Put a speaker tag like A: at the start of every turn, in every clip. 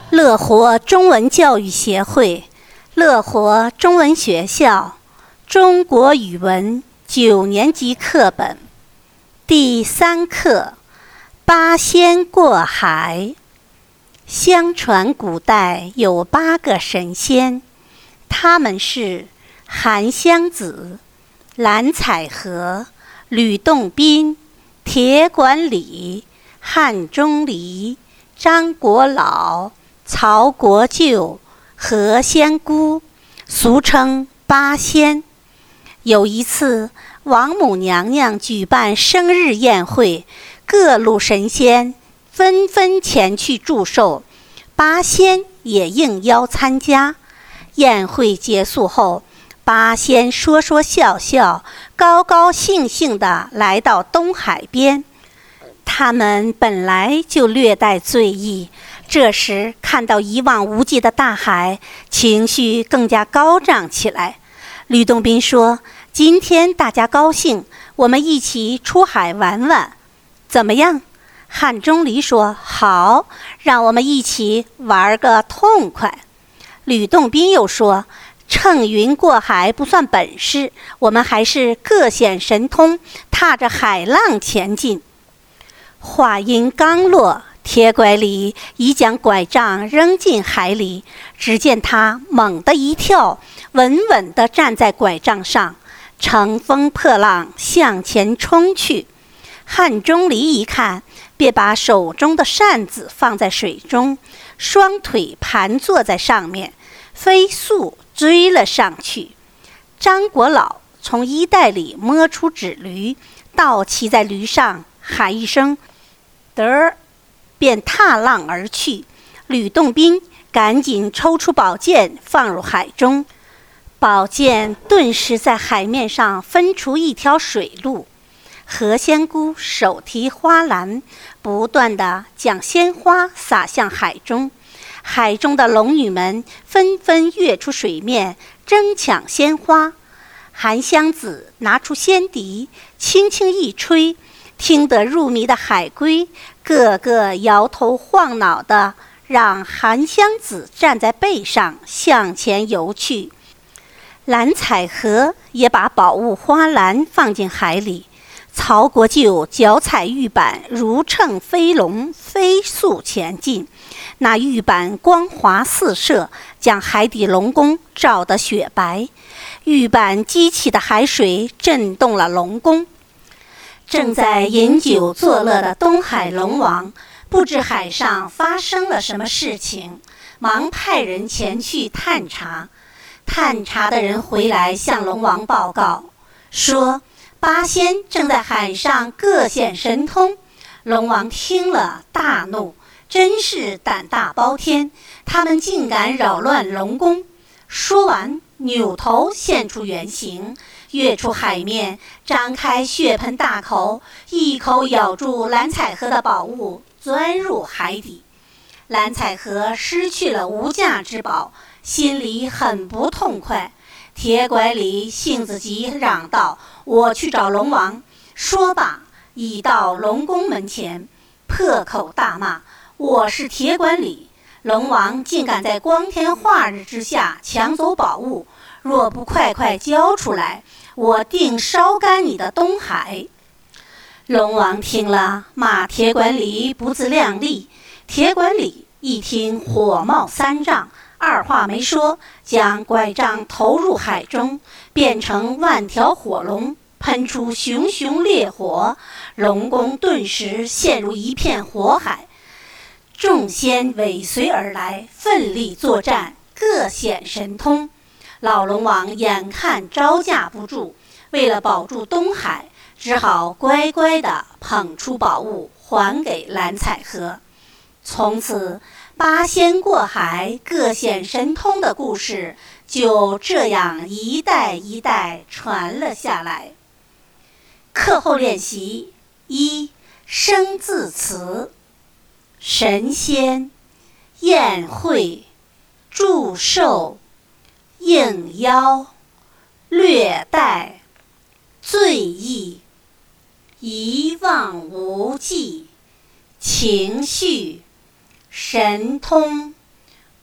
A: 乐活中文教育协会、乐活中文学校中国语文9年级课本第3课八仙过海。相传古代有8个神仙，他们是韩湘子、蓝采和、吕洞宾、铁拐李、汉钟离、张果老、曹国舅、何仙姑，俗称八仙。有一次，王母娘娘举办生日宴会，各路神仙纷纷前去祝寿，八仙也应邀参加。宴会结束后，八仙说说笑笑，高高兴兴地来到东海边。他们本来就略带醉意，这时看到一望无际的大海，情绪更加高涨起来。吕洞宾说：“今天大家高兴，我们一起出海玩玩，怎么样？”汉钟离说：“好，让我们一起玩个痛快。”吕洞宾又说：“乘云过海不算本事，我们还是各显神通，踏着海浪前进。”话音刚落，铁拐李已将拐杖扔进海里，只见他猛地一跳，稳稳地站在拐杖上，乘风破浪向前冲去。汉钟离一看，便把手中的扇子放在水中，双腿盘坐在上面，飞速追了上去。张果老从衣袋里摸出纸驴，倒骑在驴上，喊一声得儿，便踏浪而去。吕洞宾赶紧抽出宝剑放入海中，宝剑顿时在海面上分出一条水路。何仙姑手提花篮，不断地将鲜花洒向海中。海中的龙女们纷纷跃出水面，争抢鲜花。韩湘子拿出仙笛，轻轻一吹，听得入迷的海龟个个摇头晃脑的，让韩湘子站在背上向前游去。蓝采和也把宝物花篮放进海里。曹国舅脚踩玉板，如乘飞龙，飞速前进。那玉板光华四射，将海底龙宫照得雪白。玉板激起的海水震动了龙宫。正在饮酒作乐的东海龙王不知海上发生了什么事情，忙派人前去探查。探查的人回来向龙王报告说，八仙正在海上各显神通。龙王听了大怒，真是胆大包天，他们竟敢扰乱龙宫。说完，扭头现出原形，跃出海面，张开血盆大口，一口咬住蓝采和的宝物，钻入海底。蓝采和失去了无价之宝，心里很不痛快。铁拐李性子急，嚷道：“我去找龙王！”说罢，已到龙宫门前，破口大骂：“我是铁拐李，龙王竟敢在光天化日之下抢走宝物，若不快快交出来，我定烧干你的东海！”龙王听了，骂铁拐李不自量力。铁拐李一听，火冒三丈，二话没说，将拐杖投入海中，变成万条火龙，喷出熊熊烈火，龙宫顿时陷入一片火海。众仙尾随而来，奋力作战，各显神通。老龙王眼看招架不住，为了保住东海，只好乖乖地捧出宝物还给蓝采和。从此，八仙过海各显神通的故事就这样一代一代传了下来。课后练习1：生字词。神仙、宴会、祝寿、应邀、略带、醉意、一望无际、情绪、神通、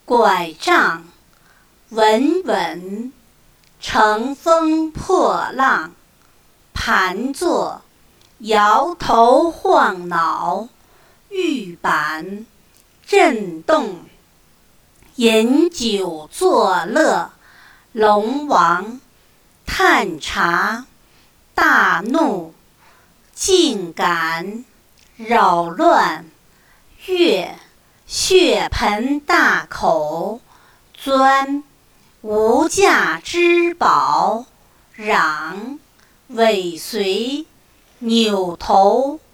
A: 拐杖，稳稳，乘风破浪，盘坐，摇头晃脑，玉板震动，饮酒作乐，龙王探查，大怒，竟敢扰乱，月血盆大口，钻无价之宝，嚷尾随，扭头